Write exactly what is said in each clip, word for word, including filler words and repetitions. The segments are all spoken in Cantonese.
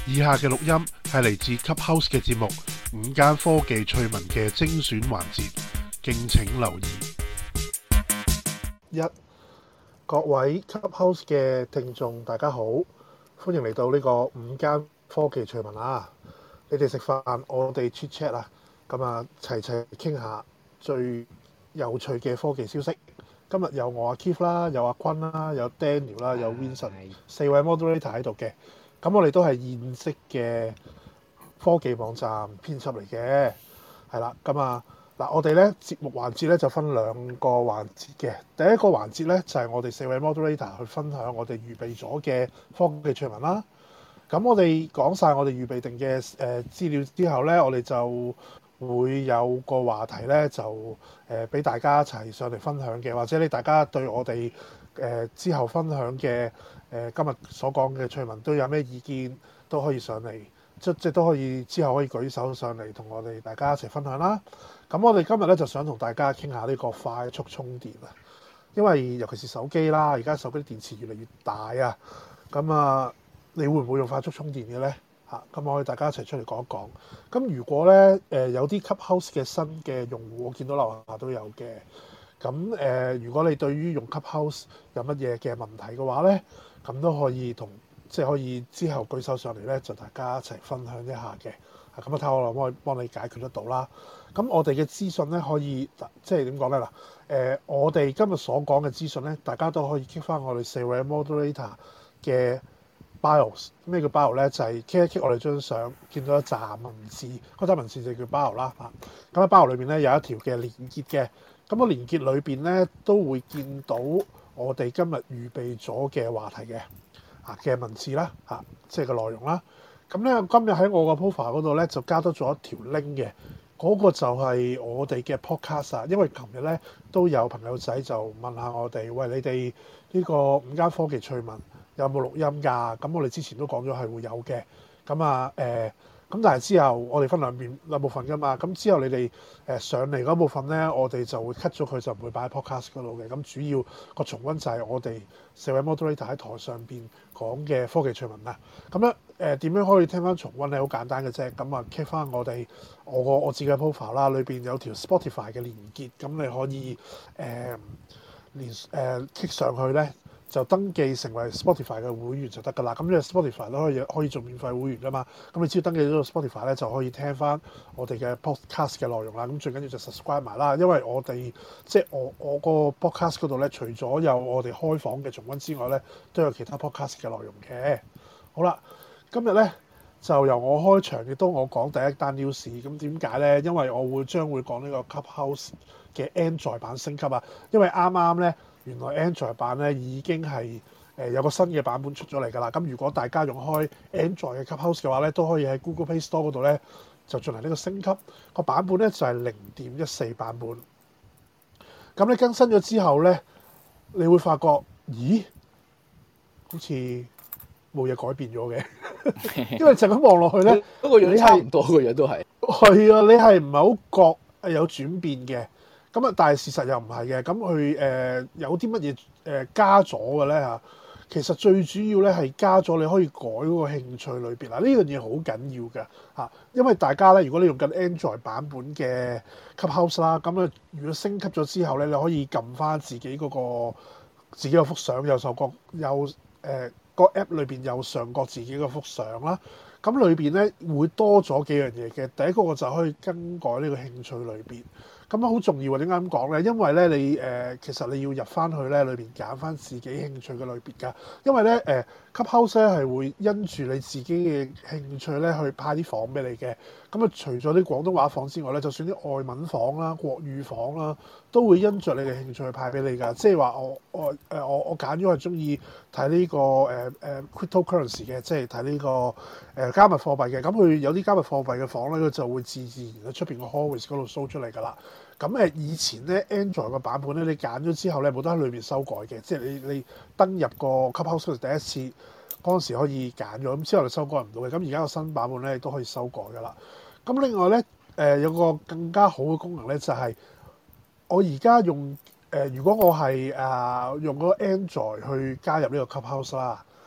以下嘅錄音係嚟自 Clubhouse 嘅節目午間科技趣聞嘅精選環節，敬請留意。一各位 Clubhouse 嘅聽眾大家好，歡迎嚟到呢個午間科技趣聞啊！你哋食飯，我哋 chat chat 啊，咁啊齊齊傾下最有趣嘅科技消息。今日有我阿 Keith 啦，有阿坤啦，有 Daniel 啦，有 Vincent 四位 moderator 喺度嘅。咁我哋都係現職嘅科技網站編輯嚟嘅，係啦。咁啊嗱，我哋咧節目環節咧就分兩個環節嘅。第一個環節咧就係、是、我哋四位 moderator 去分享我哋預備咗嘅科技趣聞啦。咁我哋講晒我哋預備定嘅誒、呃、資料之後咧，我哋就會有個話題咧，就誒俾、呃、大家一齊上嚟分享嘅，或者你大家對我哋誒、呃、之後分享嘅誒、呃、今日所講嘅趣聞都有咩意見，都可以上嚟，即即都可以之後可以舉手上嚟同我哋大家一齊分享啦。咁我哋今日咧就想同大家傾下呢個快速充電啊，因為尤其是手機啦，而家手機電池越嚟越大啊，咁啊，你會唔會用快速充電嘅咧？咁我哋大家一齊出嚟講一講。咁如果咧誒、呃、有啲 Clubhouse 嘅新嘅用戶，我見到樓下都有嘅。咁誒、呃，如果你對於用 Clubhouse 有乜嘢嘅問題嘅話咧，咁都可以同即係可以之後舉手上嚟咧，就大家一齊分享一下嘅。咁我睇下我可唔可以幫你解決得到啦。咁我哋嘅資訊咧可以即係點講咧嗱？誒、呃，我哋今日所講嘅資訊咧，大家都可以 keep 翻我哋四位 moderator 嘅。Bios 咩叫 bio 咧？就係 click 一 click 我哋張相，見到一紮文字，嗰紮文字就叫 bio 啦嚇。咁喺 bio 裏邊咧有一條嘅連結嘅，咁個連結裏邊咧都會見到我哋今日預備咗嘅話題嘅啊嘅文字啦嚇，即係個內容啦。咁咧今日喺我個 profile 嗰度咧就加多咗一條 link 嘅，嗰、那個就係我哋嘅 podcast 啊。因為琴日咧都有朋友仔就問下我哋，喂，你哋呢個午間科技趣聞有冇錄音㗎？咁我哋之前都講咗係會有嘅。咁啊誒，咁、呃、但係之後我哋分兩邊兩部分㗎嘛。咁之後你哋誒、呃、上嚟嗰部分咧，我哋就會 cut 咗佢，就唔會擺喺 podcast 嗰度嘅。咁主要個重溫就係我哋四位 moderator 喺台上邊講嘅科技趣聞啦。咁咧誒點樣可以聽翻重溫咧？好簡單嘅啫。咁啊 click 翻我哋我個我自己嘅 profile 啦，裏邊有條 Spotify 嘅連結，咁你可以誒、呃、連誒 click 上去咧。就登記成為 Spotify 嘅會員就得㗎啦。咁因為 Spotify 都可以可以做免費會員㗎嘛。咁你只要登記咗個 Spotify 咧，就可以聽翻我哋嘅 podcast 嘅內容啦。咁最緊要就 subscribe 埋啦，因為我哋即係我我個 podcast 嗰度咧，除咗有我哋開房嘅重溫之外咧，都有其他 podcast 嘅內容嘅。好啦，今日咧就由我開場，亦都我講第一單 news。咁點解咧？因為我會將會講呢個 Clubhouse 嘅 Android 版升級啊。因為啱啱咧。原來 Android 版咧已經係誒、呃、有個新嘅版本出咗嚟㗎啦。咁如果大家用開 Android 嘅 Clubhouse 嘅話咧，都可以喺 Google Play Store 嗰度咧就進行呢個升級。個版本咧就係零點一四版本。咁你更新咗之後咧，你會發覺，咦，好似冇嘢改變咗嘅，因為就咁望落去咧， 嗰個樣差唔多，個樣都係係啊，你係唔係好覺係有轉變嘅？咁啊，但係事實又唔係嘅。咁佢誒有啲乜嘢誒加咗嘅咧嚇？其實最主要咧係加咗你可以改嗰個興趣類別啦。呢樣嘢好緊要嘅嚇，因為大家咧，如果你用緊 Android 版本嘅 Clubhouse 啦，咁啊，如果升級咗之後咧，你可以撳翻自己嗰、嗰個自己個幅相右上角右誒、呃嗰個 app 裏邊右上角自己個幅相啦。咁裏邊咧會多咗幾樣嘢嘅。第一個我就可以更改呢個興趣類別。咁啊好重要啊！點解咁講咧？因為咧你誒、呃、其實你要入翻去咧裏邊揀翻自己興趣嘅類別㗎。因為咧誒、呃、Clubhouse 咧係會因住你自己嘅興趣咧去派啲房俾你嘅。咁啊除咗啲廣東話房之外咧，就算啲外文房啦、國語房啦，都會因着你嘅興趣去派俾你㗎。即係話我我誒、呃、我我揀咗係中意睇呢個誒誒、呃、cryptocurrency 嘅，即係睇呢個誒、呃、加密貨幣嘅。咁佢有啲加密貨幣嘅房咧，佢就會自自然喺出邊個 hallway 嗰度 show 出嚟㗎啦。咁誒以前咧 Android 個版本咧，你揀咗之後咧冇得喺裏邊修改嘅，即係你你登入個 Clubhouse 第一次嗰陣時可以揀咗，咁之後就修改唔到嘅。咁而家個新版本咧都可以修改㗎啦。咁另外咧誒、呃、有個更加好嘅功能咧，就係、是、我而家用誒、呃，如果我係誒、呃、用嗰個 Android 去加入呢個 Clubhouse 啦，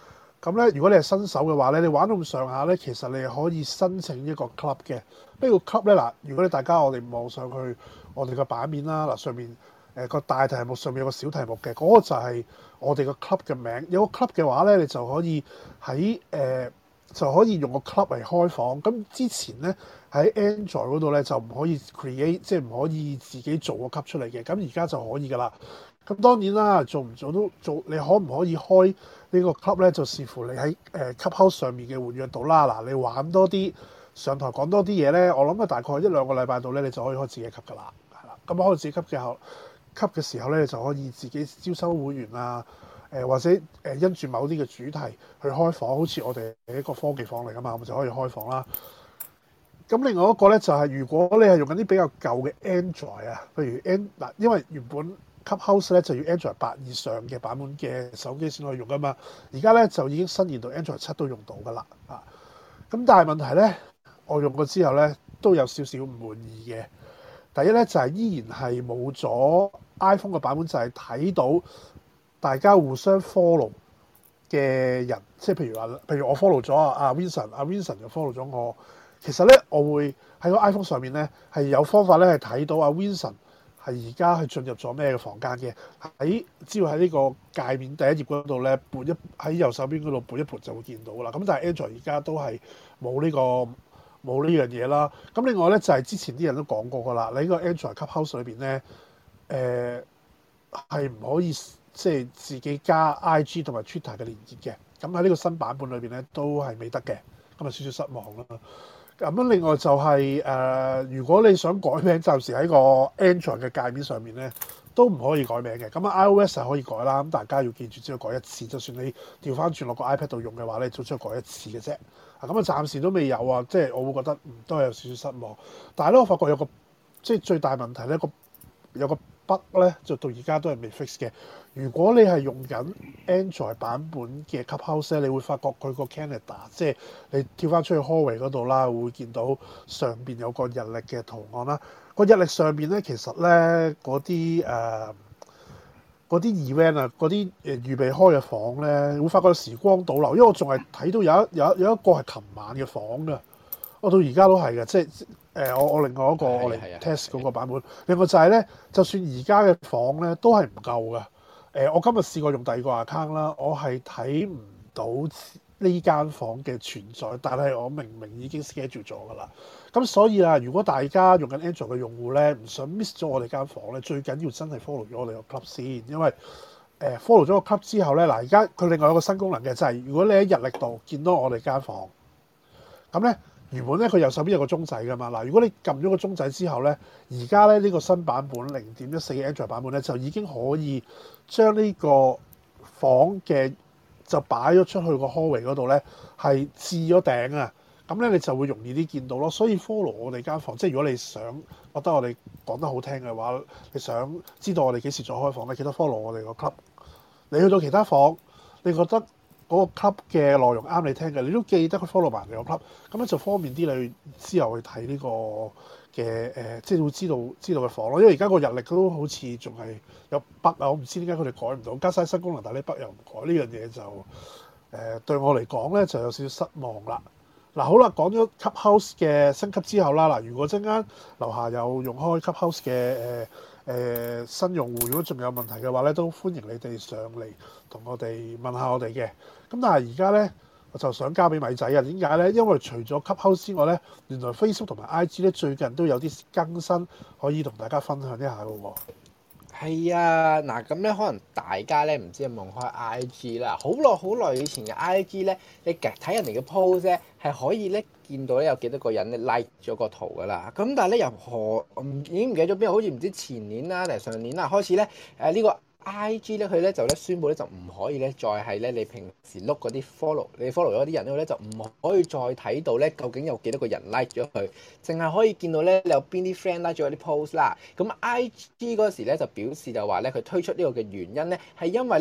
咁咧，如果你係新手嘅話咧，你玩到咁上下咧，其實你係可以申請一個 club 嘅。呢個 club 咧嗱，如果你大家我哋望上去我哋個版面啦，嗱上面誒個、呃、大題目上面有個小題目嘅，嗰、那個就係我哋個 club 嘅名。有個 club 嘅話咧，你就可以喺誒、呃、就可以用個 club 嚟開房。咁之前咧喺 Android 嗰度咧就唔可以 create，即係唔可以自己做個 club 出嚟嘅。咁而家就可以㗎啦。咁當然啦，做唔做都做，你可唔可以開呢個 club 咧？就視乎你喺誒 Clubhouse 上面嘅活躍度啦。嗱，你玩多啲，上台講多啲嘢咧，我諗啊大概一兩個禮拜度咧，你就可以開自己 club 噶啦，係啦。咁開自己 club 嘅後 club 嘅時候咧，你就可以自己招收會員啊，誒、呃、或者誒因住某啲嘅主題去開房，好似我哋係一個科技房嚟噶嘛，咁就可以開房啦。咁另外一個咧就係、是、如果你係用緊啲比較舊嘅 Android 啊，譬如 N 嗱，因為原本 Clubhouse 咧就要 Android 八以上嘅版本嘅手機先可以用噶嘛，而家咧就已經伸延到 Android 七都用到噶啦啊！咁但係問題咧，我用過之後咧都有少少唔滿意嘅。第一咧就係、是、依然係冇咗 iPhone 嘅版本，就係睇到大家互相 follow 嘅人，即係譬如話，譬如我 follow 咗阿 Vincent， 阿 Vincent 就 follow 咗我。其實咧，我會喺個 iPhone 上面咧係有方法咧係睇到阿 Vincent 係而家係進入咗咩嘅房間嘅，喺只要喺呢個界面第一頁嗰度咧撥一喺右手邊嗰度撥一撥就會見到噶啦。咁但係 Android 而家都係冇呢個冇呢樣嘢啦。咁另外咧就係、是、之前啲人都講過噶啦，你呢個 Android Clubhouse 裏邊咧誒係唔可以即係自己加 I G 同埋 Twitter 嘅連結嘅。咁喺呢個新版本裏邊咧都係未得嘅，咁啊少少失望啦。咁樣另外就係、是、誒、呃，如果你想改名，暫時喺個 Android 嘅界面上面咧，都唔可以改名嘅。咁啊 iOS 係可以改啦，咁大家要記住只要改一次，就算你調翻轉落個 iPad 度用嘅話咧，就只係改一次嘅啫。啊，咁啊暫時都未有啊，即係我會覺得唔都係有少少失望。但係咧，我發覺有個即係最大問題咧，個有個 bug 咧，就到而家都係未 fix 嘅。如果你係用緊 Android 版本嘅 Clubhouse 咧，你會發覺佢個 Canada，即係你跳翻出去 hallway 嗰度啦，會見到上邊有個日曆嘅圖案啦。個日曆上邊咧，其實咧嗰啲誒嗰啲 event 啊，嗰啲誒預備開嘅房咧，會發覺時光倒流，因為我仲係睇到有一有一有一個係琴晚嘅房㗎，我到而家都係嘅，即係。誒我我另外一個我嚟 test 嗰個版本，另外就係咧，就算而家嘅房咧都係唔夠嘅。誒、呃、我今日試過用第二個 account 啦，我係睇唔到呢間房嘅存在，但係我明明已經 schedule 咗㗎啦。咁所以啊，如果大家用緊 Android 嘅用戶咧，唔想 miss 咗我哋間房咧，最緊要真係 follow 咗我哋個 club 先，因為誒、呃、follow 咗個 club 之後咧，嗱而家佢另外有個新功能嘅，就係、是、如果你喺日曆度見到我哋間房，咁咧。原本咧佢右手邊有個鐘仔㗎嘛，嗱如果你撳咗個鐘仔之後咧，而家咧呢、這個新版本零點一四嘅 Android 版本咧就已經可以將呢個房嘅就擺咗出去個 hallway 嗰度咧係置咗頂啊，咁咧你就會容易啲見到咯。所以 follow 我哋間房，即係如果你想覺得我哋講得好聽嘅話，你想知道我哋幾時再開房咧，記得 follow 我哋個 club。你去到其他房，你覺得嗰個 club 嘅內容啱你聽嘅，你都記得佢 follow 埋你個 club，咁樣就方便啲你之後去睇呢、這個嘅誒、呃，即係會知道知道嘅房咯。因為而家個日曆都好似仲係有 bug 啊，我唔知點解佢哋改唔到，加晒新功能，但係啲 bug 又唔改，呢樣嘢就誒、呃、對我嚟講咧就有少少失望啦。嗱、啊、好啦，講咗 Clubhouse 嘅升級之後啦，嗱如果陣間樓下有用開 Clubhouse 嘅誒。呃誒、呃、新用戶如果仲有問題嘅話咧，都歡迎你哋上嚟同我哋問下我哋嘅。咁但係而家咧，我就想交俾米仔啊。點解咧？因為除咗 Clubhouse 之外咧，原來 Facebook 同埋 I G 咧最近都有啲更新可以同大家分享一下嘅喎。 係啊，嗱咁咧，可能大家咧唔知有冇用開 I G 啦，好耐好耐以前嘅 I G 咧，你睇人哋嘅 post 咧係可以咧見到咧有幾多個人咧 like 咗個圖噶啦，咁但係咧由何唔已經唔記得咗邊，好似唔知前年啦定係上年啦開始咧，誒、呃、呢、呢個 I G 咧佢咧就咧宣布咧就唔可以咧再係咧你平時碌嗰啲 follow 你 follow 咗啲人咧就唔可以再睇到咧究竟有幾多個人 like 咗佢，淨係可以見到咧你有邊啲 friend like 咗啲 post 啦。咁 I G 嗰時咧就表示就話咧佢推出呢個嘅原因咧係因為咧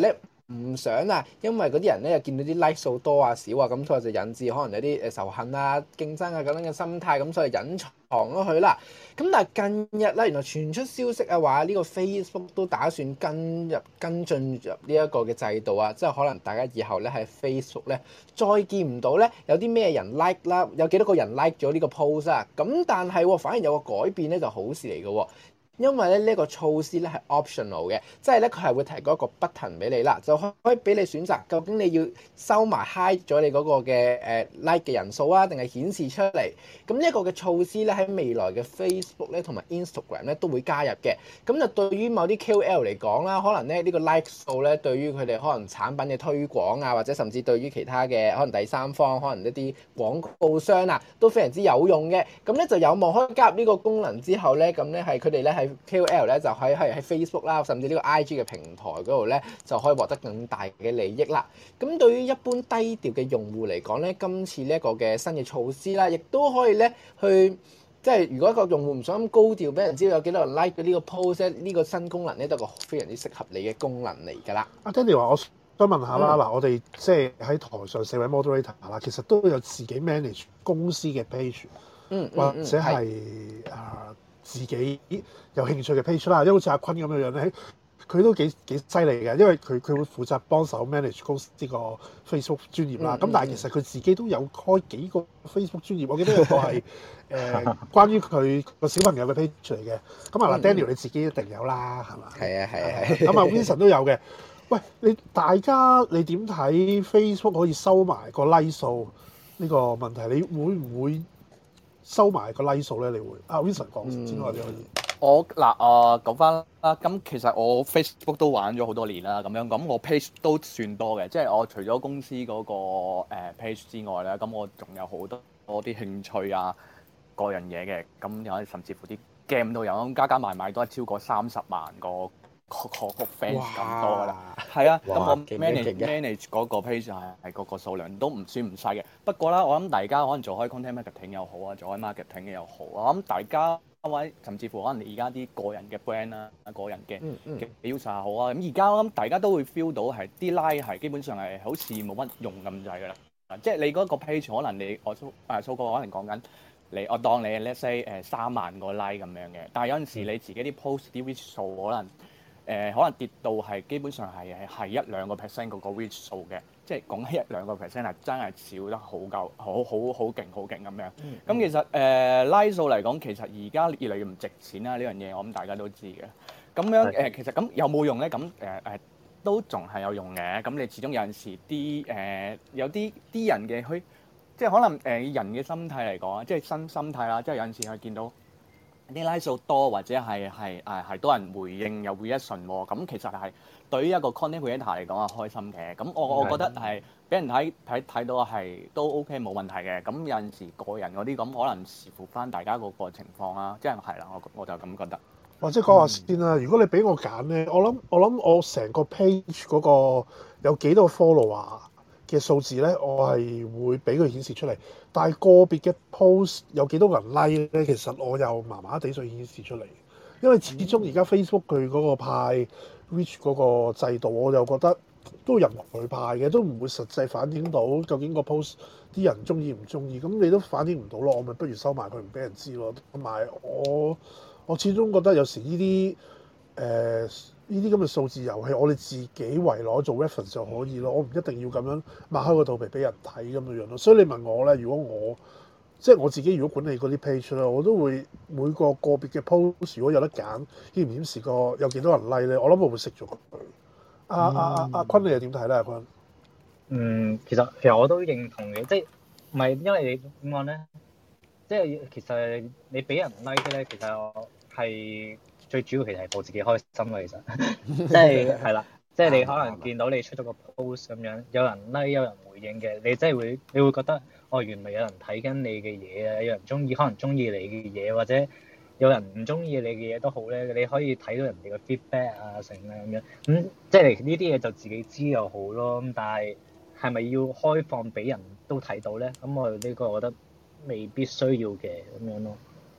唔想啊，因為嗰啲人咧又見到啲 like 數多啊少啊，咁所以就引致可能有啲誒仇恨啊、競爭啊咁樣嘅心態，咁所以隱藏咗佢啦。咁但係近日咧，原來傳出消息啊，話呢個 Facebook 都打算跟入跟進入呢一個嘅制度啊，即係可能大家以後咧喺 Facebook 咧再見唔到咧有啲咩人 like 啦，有幾多個人 like 咗呢個 post 啊。咁但係、哦、反而有個改變咧就好事嚟嘅喎。因為咧呢一個措施咧係 optional 嘅，即係咧佢係會提供一個 button 俾你啦，就可以俾你選擇究竟你要收埋 hide 咗你嗰個嘅誒 like 嘅人數啊，定係顯示出嚟。咁呢一個嘅措施咧喺未來嘅 Facebook 咧同埋 Instagram 咧都會加入嘅。咁就對於某啲 K O L 嚟講啦，可能咧呢個 like 數咧對於佢哋可能產品嘅推廣啊，或者甚至對於其他嘅可能第三方，可能一啲廣告商啊都非常之有用嘅。咁咧就有望可以加入呢個功能之後咧，咁咧係佢哋咧係。K O L 咧就喺喺喺 Facebook 啦，甚至呢個 I G 嘅平台嗰度咧，就可以獲得更大嘅利益啦。咁對於一般低調嘅用戶嚟講咧，今次呢一個嘅新嘅措施啦，亦都可以咧去即係如果一個用戶唔想咁高調，俾人知道有幾多人 like 呢個 post 咧，呢個新功能咧都係個非常之適合你嘅功能嚟㗎啦。 阿 Danny 話：我想問下啦，嗱、嗯，我哋即係喺台上四位 moderator 啦，其實都有自己 manage 公司嘅 page， 嗯， 或者係啊。自己有興趣嘅 page 啦，因為好似阿坤咁樣樣咧，佢都幾幾犀利嘅，因為佢佢會負責幫手 manage 公司呢個 Facebook 專頁啦。咁、嗯、但係其實佢自己都有開幾個 Facebook 專頁，我記得有個係誒、呃、關於佢個小朋友嘅 page 嚟嘅。咁啊嗱 Daniel 你自己一定有啦，係嘛？ 係啊係啊係。 咁啊 Vincent 都有嘅。喂，你大家你點睇 Facebook 可以收埋個 like 數呢個問題？你會唔會收埋個 like 數咧？你會啊 Vincent 講先，我哋可以。 我嗱啊講翻啦，咁其實我 Facebook 都玩咗好多年啦，咁樣咁我 page 都算多嘅，即係我除咗公司嗰個誒 page 之外咧，咁我仲有好多我啲興趣啊、個人嘢嘅，咁有甚至乎啲 game 都有，咁加加埋埋都係超過三十萬個個個個 fans 咁多噶啦，係啊，咁我 manage manage 嗰個 page 係係個個數量都唔算唔細嘅。不過啦，我諗大家可能做開 content marketing 又好啊，做開 marketing 嘅又好啊，我諗大家或者甚至乎可能而家啲個人嘅 brand 啦、個人嘅嘅 user 好啊，咁而家我諗大家都會 feel 到係啲 like 係基本上係好似冇乜用咁滯噶啦，即係你嗰個 page 可能你我蘇誒蘇哥可能講緊。你我當你 let's say 誒三萬個 like 咁樣嘅，但係有陣時你自己啲 post 啲 reach 數可能誒、呃、可能跌到係基本上係係一兩個 percent 嗰個 reach 數嘅，即係講一兩個 percent 係真係少得好夠好好好勁好勁咁樣。咁、嗯、其實誒、呃、like 數嚟講，其實而家越嚟越唔值錢啦，呢樣嘢我諗大家都知嘅。咁樣誒的、呃、其實咁有冇用咧？咁誒誒都仲係有用嘅。咁你始終有陣時啲誒、呃、有啲啲人嘅去。即係可能誒、呃、人嘅心態嚟講啊，即係新心態啦。即係有陣時係見到啲 like 數多，或者係係誒係多人回應有 reaction 喎。咁其實係對於一個 content creator 嚟講係開心嘅。咁我我覺得係俾人睇睇睇到係都 OK 冇問題嘅。咁有陣時個人嗰啲咁可能視乎翻大家嗰個情況啦。即係係啦，我我就咁覺得。 或者講下先啦，嗯、如果你俾我揀咧，我諗我諗我成個 page 嗰個有幾多個 follower嘅數字咧，我係會俾佢顯示出嚟。但係個別嘅 post 有幾多人 like 咧，其實我又麻麻地想顯示出嚟。因為始終而家 Facebook 佢嗰個派 reach 嗰個制度，我又覺得都任佢派嘅，都唔會實際反映到究竟個 post 啲人中意唔中意。咁你都反映唔到咯，我咪不如收埋佢唔俾人知咯。同埋我我始終覺得有時呢啲誒。呢啲咁嘅數字遊戲，我哋自己圍攞做 reference 就可以咯。我唔一定要咁樣擘開個肚皮俾人睇咁樣樣咯。所以你問我咧，如果我即係我自己，如果管理嗰啲 page 咧，我都會每個個別嘅 post 如果有得揀，顯唔顯示個有幾多人 like 咧？我諗我會熄咗佢。阿阿阿阿坤，你又點睇咧？阿坤？ 嗯，其實其實我都認同嘅，即係唔係因為你點講咧？即係其實你俾人 like 咧，其實係。最主要其實係報自己開心咯，其實即係係啦，即係你可能見到你出咗個 post 咁樣，有人 like 有人回應嘅，你真係會你會覺得哦，原來有人睇緊你嘅嘢啊，有人中意可能中意你嘅嘢，或者有人唔中意你嘅嘢都好咧，你可以睇到人哋嘅 feedback 啊成啊咁樣，咁即係呢啲嘢就自己知又好咯。咁但係係咪要開放俾人都睇到咧？咁我呢個我覺得未必需要嘅咁樣咯。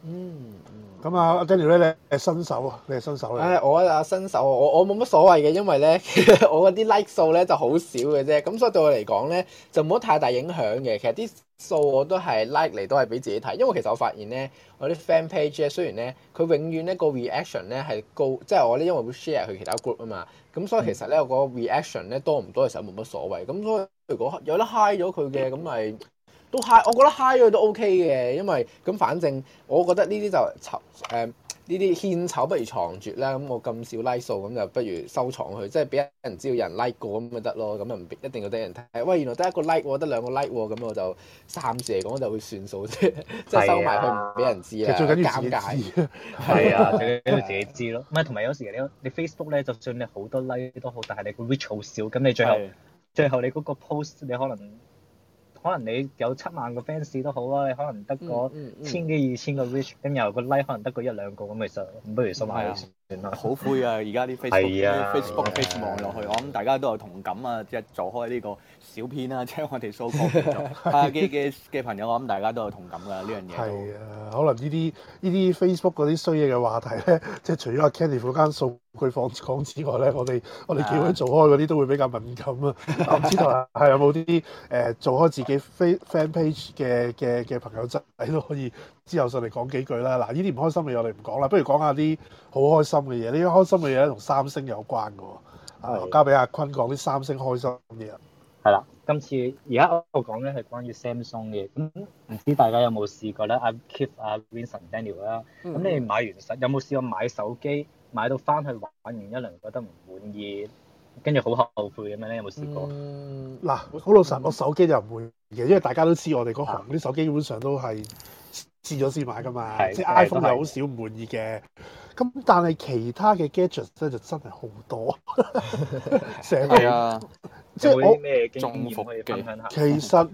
嗯。 咁啊，阿 Daniel 咧，你係新手啊，你係新手嚟。 唉，我啊新手，我我冇乜所謂嘅，因為咧我嗰啲 like 數咧就好少嘅啫，咁所以對我嚟講咧就冇乜太大影響嘅。其實啲數我都係 like 嚟，都係俾自己睇，因為其實我發現咧我啲 fan page 咧雖然咧佢永遠咧個 reaction 咧係高，即係我咧因為會 share 去其他 group 啊嘛，咁所以其實咧我個 reaction 咧多唔多其實冇乜所謂。咁所以如果有得 high 咗佢嘅咁咪都 high，我覺得 high 咗都 OK 嘅，因為咁反正我覺得呢啲就籌誒。呢啲獻醜不如藏拙啦，咁我咁少 like 數，咁就不如收藏佢，即係俾人知道有人 like 過咁咪得咯，咁又唔一定要得人睇。喂，原來得一個 like 喎，得兩個 like 喎，咁我就暫時嚟講就會算數啫，即係收埋佢唔俾人知啊， 最緊要自己尷尬。 知。 係啊，最緊要自己知咯。唔係同埋有時你你 Facebook 咧，就算你好多 like 都好，但係你個 reach 好少，咁你最後最後你嗰個 post 你可能。可能你有七萬個 fans 都好啊，你可能得個千幾二千個 reach，咁又個 like 可能得個一兩個咁，其實咁不如收埋佢算啦。 好灰啊！而家啲 Facebook、Facebook、Facebook 望落去，我諗大家都有同感啊！即係做開呢個小編啦，即係我哋 so called 啊嘅嘅嘅朋友，我諗大家都有同感㗎呢樣嘢。 係啊，可能呢啲呢啲 Facebook 嗰啲衰嘢嘅話題咧，即係除咗阿 Candy 嗰間數據放講之外咧，我哋我哋幾位做開嗰啲都會比較敏感啊。我唔知道係有冇啲誒做開自己 fan page 嘅嘅嘅朋友仔都可以之後上嚟講幾句啦。嗱，呢啲唔開心嘅嘢我哋唔講啦，不如講下啲好開心嘅嘢。呢啲開心嘅嘢咧同三星有關嘅喎。啊，交俾阿坤講啲三星開心嘅嘢。 係啦，今次而家我講咧係關於 Samsung 嘅，咁唔知大家有冇試過咧？阿 Keith、阿 Vincent、Daniel 啦，咁你買完手有冇試過買手機買到翻去玩完一輪覺得唔滿意，跟住好後悔咁樣咧？有冇試過？嗱、 嗯，好老實，我手機就唔會嘅，因為大家都知我哋嗰行啲手機基本上都係試咗先買噶嘛，即係 iPhone 又好少唔滿意嘅。咁但係其他嘅 gadgets 咧就真係好多，成係啊， 即係我咩經驗可以分享下？ 其實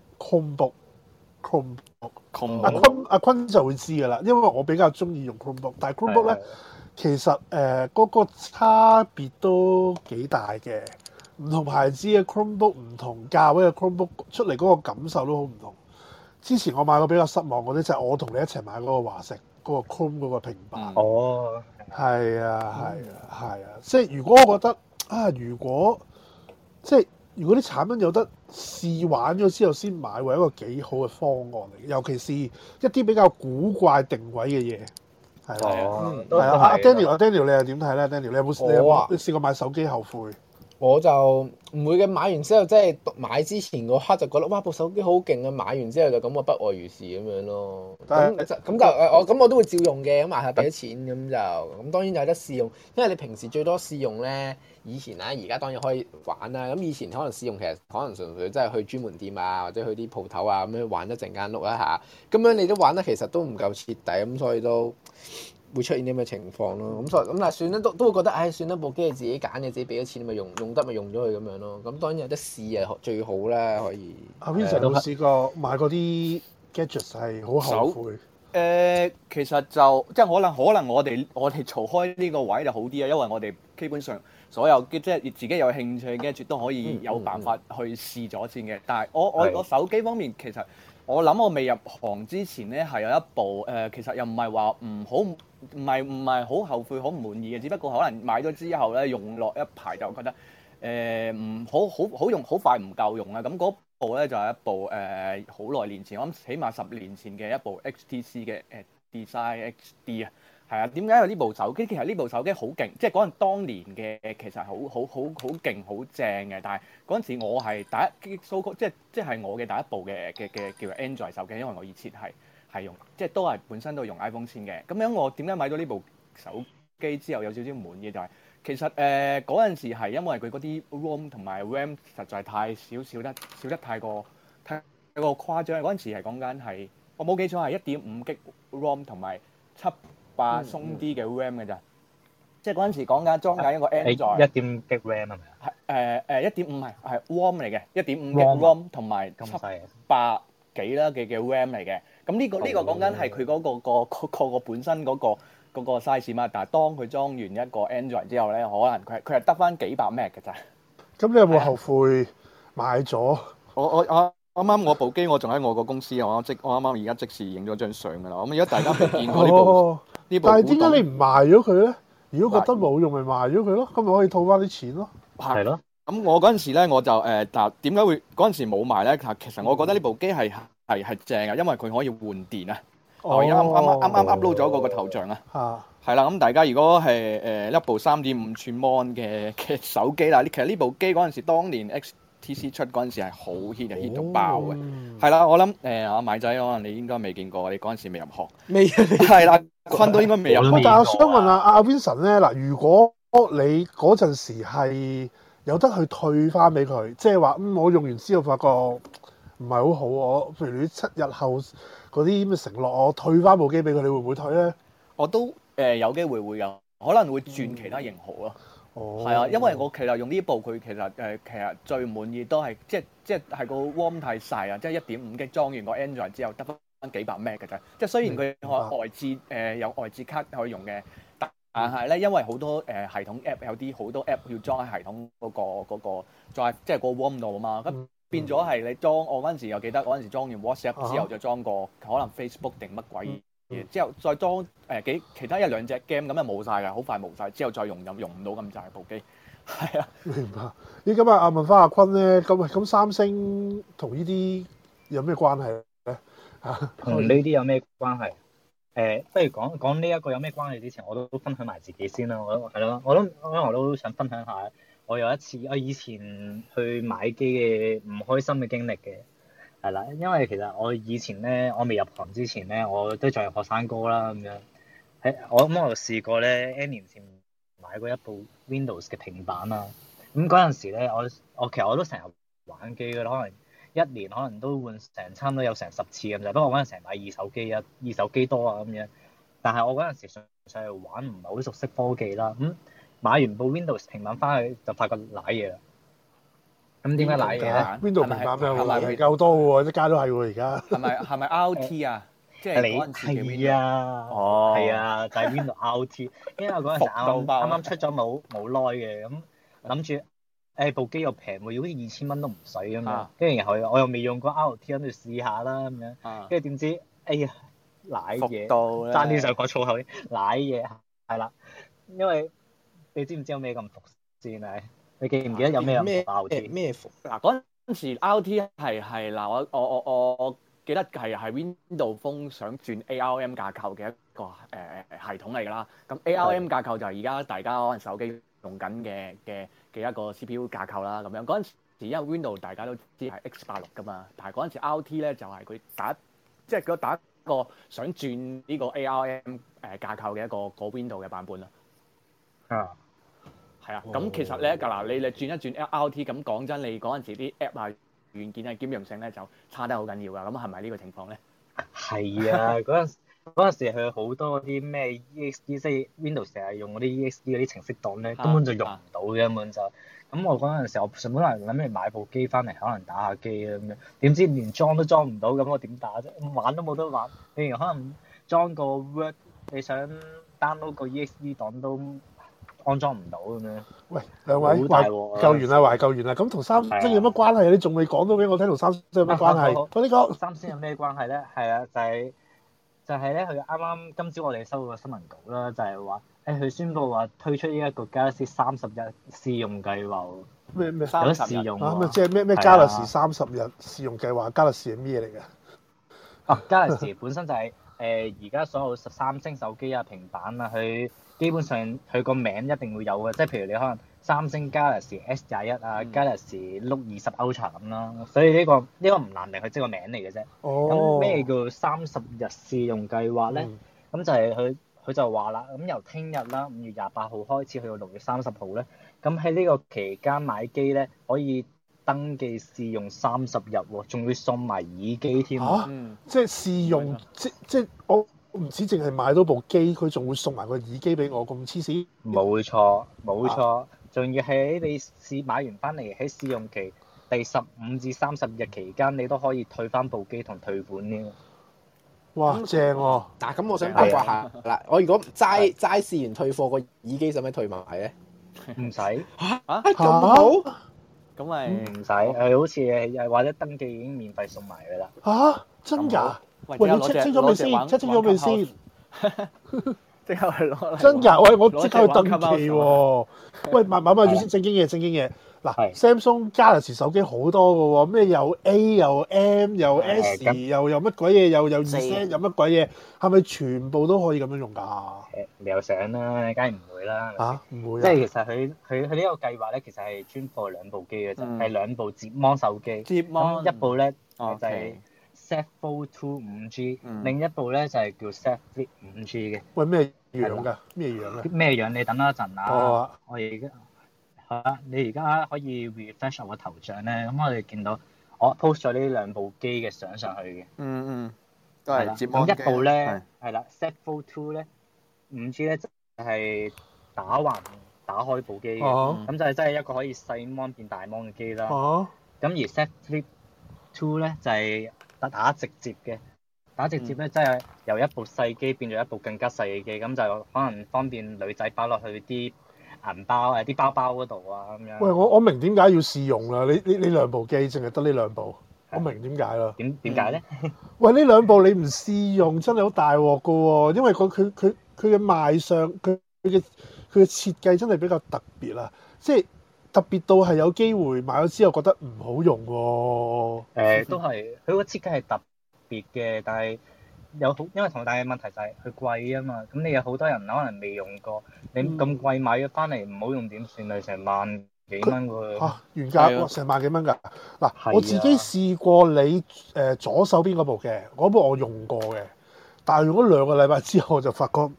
Chromebook、Chromebook、 Chromebook 阿坤阿坤就會知㗎啦，因為我比較中意用 Chromebook，但係 Chromebook 咧其實誒嗰、呃那個差別都幾大嘅，唔同牌子嘅 Chromebook 唔同價位嘅 Chromebook 出嚟嗰個感受都好唔同。之前我買過比較失望嗰啲就係我同你一齊買嗰個華碩嗰個 Chrome 嗰個平板。 哦， 係啊，係啊，係啊，即係如果我覺得啊，如果即係如果啲產品有得試玩咗之後先買，會係一個幾好嘅方案嚟。尤其是一啲比較古怪定位嘅嘢，係啊， 哦， 係啊。阿 Daniel，阿 Daniel，你又點睇咧 ？Daniel，你有冇你有冇你試過買手機後悔？ 我就唔會嘅，買完之後即係買之前嗰刻就覺得哇部手機好勁啊！買完之後就感覺不外如是咁樣咯。咁咁就誒我咁我都會照用嘅，咁買下俾咗錢咁就咁當然有得試用，因為你平時最多試用咧，以前啊而家當然可以玩啦。咁以前可能試用其實可能純粹即係去專門店啊或者去啲鋪頭啊咁樣玩一陣間碌一下，咁樣你都玩得其實都唔夠徹底，咁所以都會出現啲咁嘅情況咯，咁所以咁但係算啦，都都會覺得，唉，算啦，部機係自己揀嘅，自己俾咗錢咪用，用得咪用咗佢咁樣咯。咁當然有得試啊，最好啦，可以。 阿 Vincent 有冇試過買嗰啲 gadgets 係好後悔？ 誒、呃，其實就即係可能可能我哋我哋嘈開呢個位就好啲啊，因為我哋基本上所有即係自己有興趣嘅 gadget 都可以有辦法去試咗先嘅。但係我我我手機方面其實。我諗我未入行之前咧，係有一部誒、呃，其實又唔係話唔好，唔係唔係好後悔、好唔滿意嘅，只不過可能買咗之後咧，用落一排就覺得誒唔好好好用，好快唔夠用啊！咁嗰部咧就係、是、一部誒好耐年前，我諗起碼十年前嘅一部 H T C 嘅誒、呃、Desire X D 啊。係啊，點解有呢部手機？其實呢部手機好勁，即係嗰陣當年嘅其實好好好好勁好正嘅。但係嗰陣時我係第一搜即係即係我嘅第一部嘅嘅嘅叫做 Android 手機，因為我以前係係用即係都係本身都係用 iPhone 先嘅。咁樣我點解買到呢部手機之後有少少滿意就係、是、其實誒嗰陣時係因為佢嗰啲 ROM 同埋 RAM 實在太少少得少得太過太過誇張。嗰陣時係講緊係我冇記錯係一點五 G ROM 同埋七百鬆啲嘅 RAM 嘅咋，即係嗰陣時講緊裝緊一個 Android 一點五 G RAM 係咪啊？ 係誒誒一點五係係 ROM 嚟嘅，一點五 G ROM 同埋七百幾啦嘅嘅 RAM 嚟嘅。咁呢個呢個講緊係佢嗰個個個個個本身嗰個嗰個 size 嘛。但係當佢裝完一個 Android 之後咧，可能佢係佢係得翻幾百 M B 嘅咋。 咁你有冇後悔買咗？ 我我我啱啱我部機我仲喺我個公司，我即我啱啱而家即時影咗張相㗎啦。咁而家大家未見過呢部呢部， 但係點解你唔賣咗佢咧？如果覺得冇用，咪賣咗佢咯，咁咪可以套翻啲錢咯。 係咯。 咁我嗰陣時咧，我就誒，但點解會嗰陣時冇賣咧？其實我覺得呢部機係係係正嘅，因為佢可以換電啊。我而家啱啱啱啱 upload 咗嗰個頭像啊。 嚇。 係啦，咁大家如果係誒一部三點五寸 mon 嘅嘅手機啦，其實呢部機嗰陣時，當年 X T C 出嗰陣時係好 hit 嘅 hit 到爆嘅。係啦，我諗誒阿米仔可能你應該未見過，你嗰陣時未入行。 未。 係啦，坤都應該未入行。 但係我想問下阿 Vincent 咧，嗱，如果你嗰陣時係有得去退翻俾佢，即係話嗯，我用完之後發覺唔係好好，我譬如你七日後嗰啲咁嘅承諾，我退翻部機俾佢，你會唔會退咧？ 我都誒、呃、有機會會有，可能會轉其他型號咯。哦，係啊，因為我其實用呢部佢其實誒、呃、其實最滿意都係即係即係係個 ROM 太細啊，即係一點五 G 裝完個 Android 之後得翻幾百 meg 嘅啫。即係雖然佢可外置誒、呃、有外置卡可以用嘅，但係咧因為好多誒、呃、系統 app 有啲好多 app 要裝喺系統嗰、嗰個嗰、嗰個再即係個 ROM 度啊嘛。咁變咗係你裝我嗰陣時又記得嗰陣時裝完 WhatsApp 之後就裝個可能 Facebook 定乜鬼。之後再裝誒幾其他一兩隻 game 咁就冇晒㗎，好快冇晒。之後再用就用唔到咁滯部機，係啊。 明白。咦，咁啊，問翻阿坤咧，咁咁三星同呢啲有咩關係咧？嚇， 同呢啲有咩關係？誒、呃，不如講講呢一個有咩關係之前，我都分享埋自己先啦。我都係咯，我都因為我都想分享下，我有一次我以前去買機嘅唔開心嘅經歷嘅。係啦，因為其實我以前咧，我未入行之前咧，我都仲係學生哥啦咁樣。喺我咁我就試過咧，N 年前買過一部 Windows 嘅平板啦。咁嗰陣時咧，我我其實我都成日玩機㗎啦，可能一年可能都換成差唔多有成十次咁就。不過我嗰陣成日買二手機啊，二手機多啊咁樣。但係我嗰陣時上上嚟玩唔係好熟悉科技啦。咁買完部 Windows 平板翻去就發覺賴嘢啦。咁點解賴嘢咧 ？Windows 平板咩喎？夠多喎，一街都係喎而家。 係咪係咪 R T 啊？即係嗰陣時嘅 Windows。 係啊，哦，係啊，就係 Windows R T。因為嗰陣時啱啱啱出咗冇冇耐嘅，咁諗住誒部機又平喎，好似二千蚊都唔使咁樣。跟住然後我又未用過 R T，諗住試下啦咁樣。跟住點知，哎呀，賴嘢，爭啲想講粗口啲，賴嘢係啦。因為你知唔知有咩咁伏先啊？你記唔記得有咩咩 R T 咩服？ 嗱嗰陣時 R T 係係嗱我我我我記得係係 Windows Phone 想轉 A R M 架構嘅一個誒、呃、系統嚟㗎啦。咁 A R M 架構就係而家大家可能手機用緊嘅嘅嘅一個 C P U 架構啦。咁樣嗰陣時因為 Windows 大家都知係 X 八六㗎嘛，但係嗰陣時 R T 咧就係佢打即係佢打一個想轉呢個 A R M 誒架構嘅一個個 Windows 嘅版本啦。 啊！ 係啊，咁其實咧，嗱你你轉一轉 R T， 咁講真，你嗰陣時啲 app 啊、軟件啊兼容性咧就差得好緊要㗎。咁係咪呢個情況咧？ 係啊，嗰陣嗰陣時佢好多嗰啲咩 E X E，即係 Windows 成日用嗰啲 E X E 嗰啲程式檔咧，根本就用唔到嘅，根本就。咁我嗰陣時，我本來諗住買部機翻嚟，可能打下機啊咁樣，點知連裝都裝唔到，咁我點打啫？玩都冇得玩。譬如可能裝個 Word，你想 download 個 E X E 檔都安裝唔到咁樣。喂， 兩位，懷舊完啦，懷舊完啦。咁同三星有乜關係啊？你仲未講到俾我聽，同三星有乜關係？快啲講。 三星有咩關係咧？係啊，就係就係咧，佢啱啱今朝我哋收到個新聞稿啦，就係話誒，佢宣布話推出呢一個 Galaxy 三十日試用計劃。 咩咩有得試用啊？咩即係咩咩 Galaxy 三十日試用計劃？Galaxy 係咩嚟㗎？ 啊 ，Galaxy 本身就係誒而家所有十三星手機啊、平板啊，佢基本上佢個名一定會有嘅，即係譬如你可能三星 Galaxy S 廿一啊、嗯、Galaxy Note 二十 Ultra 咁啦，所以呢、呢個呢、呢個唔難明，佢即係個名嚟嘅啫。咁咩、哦、叫三十日試用計劃咧？咁、嗯、就係佢佢就話啦，咁由聽日啦，五月廿八號開始去到六月三十號咧，咁喺呢個期間買機咧可以登記試用三十日喎，仲會送埋耳機添。 嚇！即係試用，即即我。唔止淨係買到部機，佢仲會送埋個耳機俾我，咁黐線？ 冇錯，冇錯，仲、啊、要喺你試買完翻嚟喺試用期第十五至三十日期間，你都可以退翻部機同退款添。 哇， 嗯、 正喎、啊！ 嗱，咁我想八卦下嗱，我如果齋齋試完退貨個耳機，使唔使退埋咧？ 唔使嚇咁好？ 咁咪唔使，佢好似誒或者登記已經免費送埋㗎啦。 嚇真㗎？喂，你 check 清楚未先？check 清楚未先？ 即刻去攞嚟。 真㗎？喂，我即刻去登攞隻玩記喎。喂，慢慢慢住先，正經嘢，正經嘢。嗱係 ，Samsung Galaxy 手機好多㗎喎，咩有 A 又 M 又 S 咁又又乜鬼嘢，又又 Z 四又乜鬼嘢，係咪全部都可以咁樣用㗎？ 誒，你又想啦，你梗係唔會啦。 嚇唔會啊？ 即係其實佢佢佢呢個計劃咧，其實係專貨兩部機嘅啫， 嗯係兩部摺芒手機。 接芒咁一部咧就係 OK Z Fold Two 五 G， 嗯另一部咧就係叫 Z Flip 五 G 嘅。 喂，咩樣㗎？咩樣啊？ 咩樣？你等多一陣哦啊！我而家係啊，你而家可以 refresh 我個頭像咧，咁我哋見到我 post 咗呢兩部機嘅相上去嘅。 嗯嗯，都係啦， 係接芒機咁一部咧係係啦 Z Fold Two 咧五 G 咧就係打橫打開部機嘅， 哦咁就係真係一個可以細芒變大芒嘅機啦。 哦咁而 Z Flip Two 咧就係打打直接嘅，打直接咧即係由一部細機變咗一部更加細嘅機，咁就可能方便女仔擺落去啲銀包誒啲包包嗰度啊咁樣。 喂，我我明點解要試用啦？你你呢兩部機淨係得呢兩部，我明點解啦。 點點解咧？ 喂，呢兩部你唔試用真係好大鑊噶喎，因為佢佢佢佢嘅賣相，佢佢嘅佢嘅設計真係比較特別啊，即係特別到係有機會買咗之後覺得唔好用喎。 誒都係佢個設計係特別嘅，但係有好因為同大嘅問題就係佢貴啊嘛，咁你有好多人可能未用過，你咁貴買咗翻嚟唔好用點算啊？成萬幾蚊喎。 嚇、原係啊價哇成萬幾蚊㗎。嗱、 係啊我自己試過你誒、呃左手邊嗰部嘅，嗰部我用過嘅，但係用咗兩個禮拜之後我就發覺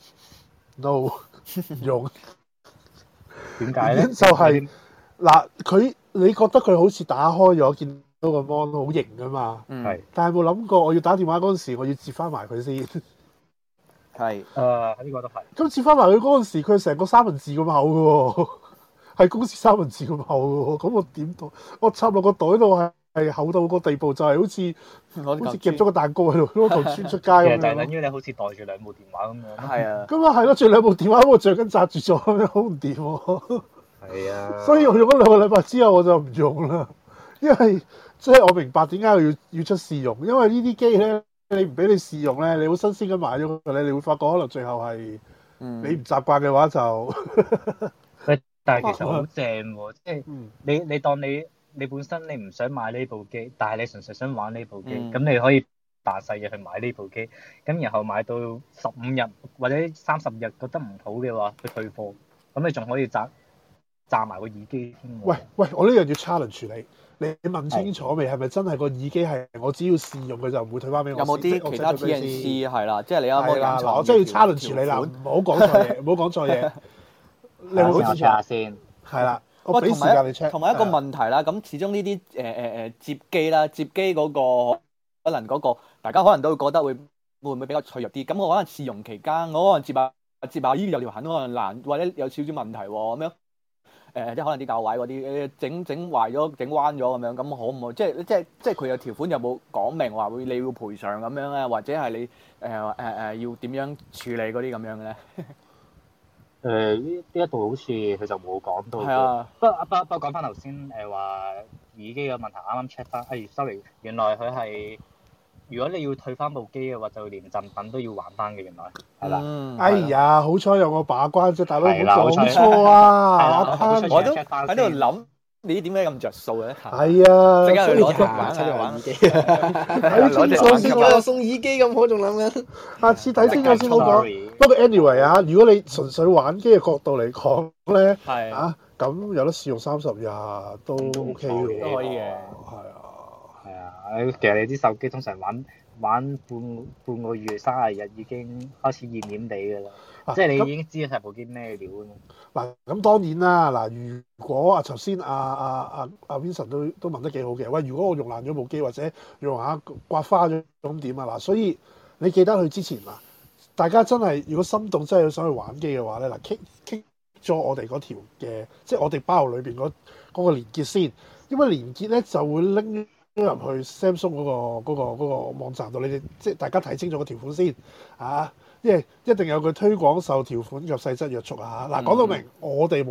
no 唔用。 點解咧？ 就係嗱，佢你覺得佢好似打開咗，見到個 mon 好型㗎嘛？ 嗯係但係冇諗過我要打電話嗰陣時，我要接翻埋佢先。 係誒呢個都係。 咁接翻埋佢嗰陣時，佢成個三文治咁厚嘅喎，係公司三文治咁厚嘅喎。咁我點到？我插落個袋度係係厚到個地步，就係好似攞好似夾咗個蛋糕喺度，攞嚿穿出街其咁實就係等樣。 於你好似袋住兩部電話咁樣。 係啊， 咁啊係咯，最兩部電話我橡筋紮住咗，咁樣好唔掂喎。 係啊。 所以我用咗兩個禮拜之後我就唔用啦，因為即係我明白點解要要出試用，因為呢啲機咧你唔俾你試用咧，你好新鮮咁買咗佢咧，你會發覺可能最後係嗯你唔習慣嘅話就喂，但係其實好正喎，即係嗯你你當你你本身你唔想買呢部機，但係你純粹想玩呢部機， 嗯咁、你可以扮細嘢去買呢部機，咁然後買到十五日或者三十日覺得唔好嘅話，去退貨，咁你仲可以賺賺埋個耳機添喎。 喂喂，我呢樣要 challenge 你，你你問清楚未？係咪真係個耳機係我只要試用佢就唔會退翻俾我？ 有冇啲其他 T N C 係啦？即係你啱啱係啦， 隱嗱，我真係要藏 challenge 你啦， 條唔好講錯嘢，唔好講錯嘢。你有我先我 check 冇支持下先。 係啦，我喂， 俾同埋時間你 check。 同埋一個問題啦，咁始終呢啲誒誒誒接機啦，接機嗰個可能嗰個大家可能都會覺得會會唔會比較脆弱啲？咁我可能試用期間，我可能接下接下依有條痕可能難，或者有少少問題喎咁樣。誒、即係可能啲教位嗰啲誒整整壞咗、整彎咗咁樣，咁可唔可以即係即係即係佢有條款有冇講明話會你要賠償咁樣咧，或者係你誒誒誒要點樣處理嗰啲咁樣嘅咧？ 誒呢呢一度好似佢就冇講到。 係啊。 不過不過不過講翻頭先誒話耳機嘅問題，啱啱 check 翻，誒 sorry，原來佢係如果你要退翻部機嘅話，就連贈品都要還翻嘅，原來係啦。 嗯哎呀，好彩有我把關啫，大佬係啦冇講好彩錯啊！ 係啦阿好彩潘我都 check 返喺度諗，你點解咁着數嘅咧？ 係啊， 即刻去攞隻所以玩下玩耳機， 睇清楚先有啦， 送耳機咁好，仲諗緊。 下次睇清楚先好講。 Sorry 不過 anyway 啊，如果你純粹玩機嘅角度嚟講咧， 係啊咁有得試用三十日都 OK 嘅喎， 都可以嘅係啊。 係啊，其實你啲手機通常玩玩半半個月、三十日已經開始厭厭地㗎啦， 啊即係你咁已經知晒部機咩料㗎嘛。 嗱，咁當然啦，嗱，如果啊頭先阿阿阿阿 Vincent 都都問得幾好嘅，喂，如果我用爛咗部機或者用下刮花咗咁點啊？嗱，所以你記得去之前嗱，大家真係如果心動真係想去玩機嘅話咧，嗱，click click 咗我哋嗰條嘅，即係我哋包裏邊嗰嗰個連結先，因為連結咧就會拎入去 Samsung 嗰、個嗰、個嗰、個網站度，你哋即係大家睇清楚個條款先啊，因為一定有個推廣受條款及細則約束啊。嗱，講到明，我哋冇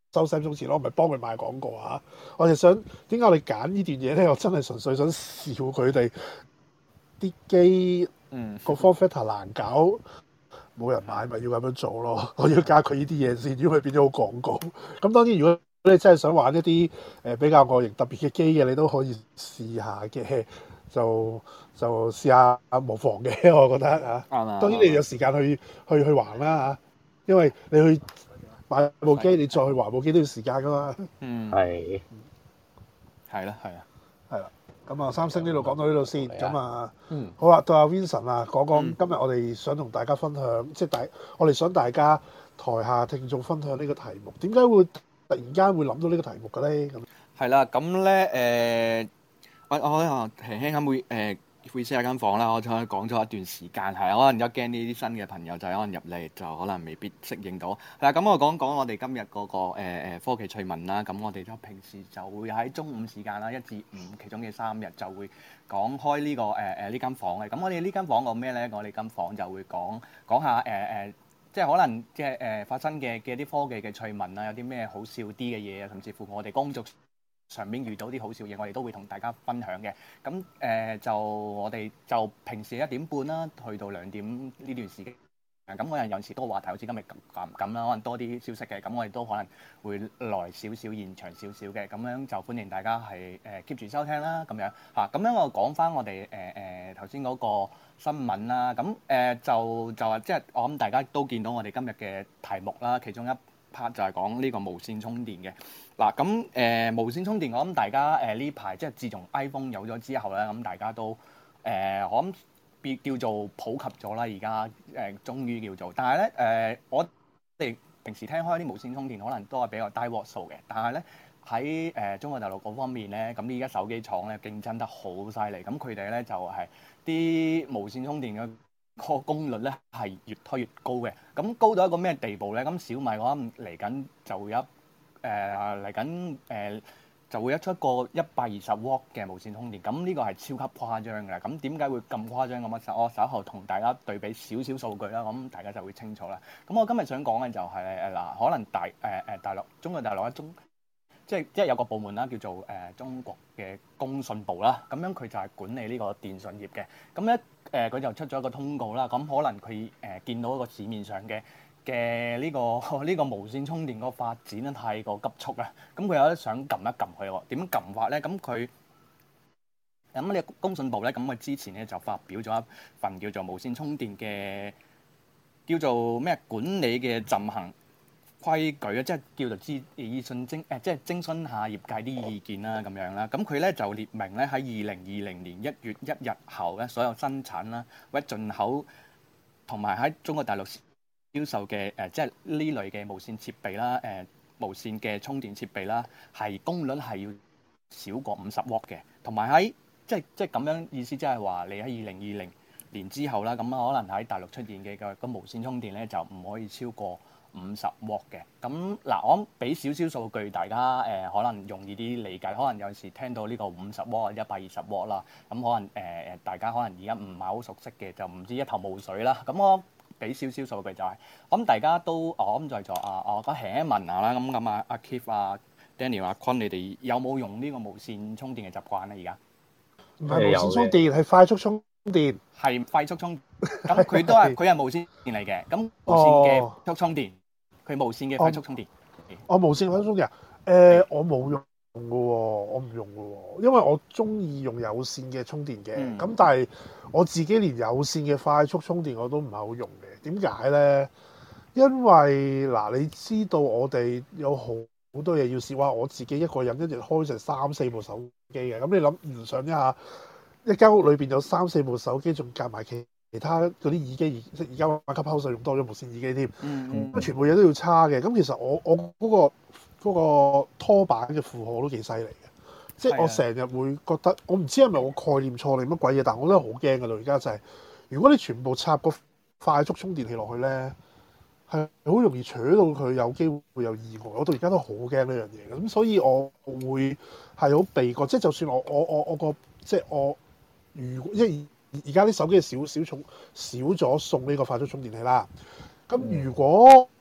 收 Samsung 錢咯，唔係幫佢賣廣告啊！我哋想點解我哋揀呢段嘢咧？我真係純粹想笑佢哋啲機嗯個 form factor 難搞，冇人買咪要咁樣做咯。我要加佢呢啲嘢先，如果佢變咗好廣告。咁當然如果你真係想玩一啲誒、呃、比較外形特別嘅機嘅，你都可以試下嘅，就就試下無妨嘅，我覺得啊。 啱啊！ 當然你有時間去去去還啦嚇，因為你去買部機，你再去還部機都要時間噶嘛。 嗯， 係係啦，係啊， 係啦，咁啊，三星呢度講到呢度先， 係啊咁啊， 嗯， 好啦，到阿 Vincent 啊，講講嗯今日我哋想同大家分享，即係大我哋想大家台下聽眾分享呢個題目，點解會突然間會諗到呢個題目嘅咧？咁係啦，咁咧誒，我我啊輕輕咁會誒會 share 間房啦，我再講咗一段時間，係可能有驚呢啲新嘅朋友就可能入嚟就可能未必適應到。係啦，咁我講講我哋今日嗰個誒誒科技趣聞啦。咁我哋就平時就會喺中午時間啦，一至五其中嘅三日就會講開呢個誒誒呢間房嘅。咁我哋呢間房講咩咧？我哋間房就會講講下誒誒，即係可能即係誒發生嘅嘅啲科技嘅趣聞啦，有啲咩好笑啲嘅嘢啊，甚至乎我哋工作上面遇到啲好笑嘢，我哋都會同大家分享嘅。咁誒、呃、就我哋就平時一點半啦，去到兩點呢段時間。咁我哋有陣時多話題，好似今日咁咁啦，可能多啲消息嘅，咁我哋都可能會來少少現場少少嘅，咁樣就歡迎大家係誒 keep 住收聽啦，咁樣嚇。咁樣我講翻我哋誒誒頭先嗰個新聞啦，咁誒、呃、就就話即係我諗大家都見到我哋今日嘅題目啦，其中一 part 就係講呢個無線充電嘅。嗱咁誒無線充電，我諗大家誒呢排即係自從 iPhone 有咗之後咧，咁大家都誒、呃、我諗叫做普及咗啦。而家誒終於叫做，但係咧誒我哋平時聽開啲無線充電，可能都係比較低瓦數嘅。但係咧喺誒中國大陸嗰方面咧，咁依家手機廠咧競爭得好犀利，咁佢哋咧就係、是、啲無線充電嘅個功率咧係越推越高嘅。咁高到一個咩地步咧？咁小米我諗嚟緊就會有。誒嚟緊誒就會一出一個一百二十瓦嘅無線充電，咁呢個係超級誇張嘅。咁點解會咁誇張咁啊？我稍後同大家對比少少數據啦，咁大家就會清楚啦。咁我今日想講嘅就係誒嗱，可能大誒誒、呃、大陸中國大陸一中即係即係有個部門啦，叫做誒、呃、中國嘅工信部啦。咁樣佢就係管理呢個電信業嘅。咁咧誒佢就出咗一個通告啦。咁可能佢誒、呃、見到一個市面上嘅。嘅呢、這個呢、這個無線充電個發展咧太過急速啊！咁佢有得想撳一撳佢喎，點撳法咧？咁佢咁呢個工信部咧，咁佢之前咧就發表咗一份叫做無線充電嘅叫做咩管理嘅暫行規矩啊，即係叫做諮諮詢徵誒，即係徵詢下業界啲意見啦咁樣啦。咁佢咧就列明咧喺二零二零年一月一日後咧，所有生產啦或者進口同埋喺中國大陸銷售嘅誒、呃，即係呢類嘅無線設備啦，誒、呃、無線嘅充電設備啦，係功率係要少過五十瓦嘅，同埋喺即係即係咁樣意思，即係話你喺二零二零年之後啦，咁可能喺大陸出現嘅個個無線充電咧就唔可以超過五十瓦嘅。咁嗱，我諗俾少少數據，大家誒、呃、可能容易啲理解。可能有時聽到呢個五十瓦或者一百二十瓦啦，咁可能誒誒、呃、大家可能而家唔係好熟悉嘅，就唔知一頭霧水啦。咁我俾少少數據就係、是，我諗大家都，我諗在座啊，我講輕輕問下啦，咁咁啊，阿 Keith 啊、Daniel 阿坤，你哋有冇用呢個無線充電嘅習慣咧？而家唔係無線充電，係快速充電， 係快速充電，咁佢都係佢係無線電嚟嘅，咁無線嘅快速充電，佢無線嘅快速充電。 我無線快速充電啊？誒，我冇用嘅喎，我唔用嘅喎，因為我中意用有線嘅充電嘅，咁、嗯、但係我自己連有線嘅快速充電我都唔係好用嘅。點解咧？因為嗱，你知道我哋有好好多嘢要試，話我自己一個人一日開成三四部手機嘅，咁你諗唔想一下，一間屋裏邊有三四部手機，仲夾埋其其他嗰啲耳機，而而家買 Clubhouse 用多咗無線耳機添，嗯嗯、全部嘢都要叉嘅。咁其實我我嗰、嗰個嗰個拖板嘅負荷都幾犀利嘅，即係我成日會覺得，我唔知係咪我概念錯定乜鬼嘢，但我都係好驚㗎啦。而家就係、是、如果你全部插個快速充電器落去咧，係好容易扯到佢有機會有意外。我到而家都好驚呢樣嘢嘅，咁所以我會係好避過。即係就算我我我我個即係我如果即係而家啲手機少少重少咗送呢個快速充電器啦。咁如果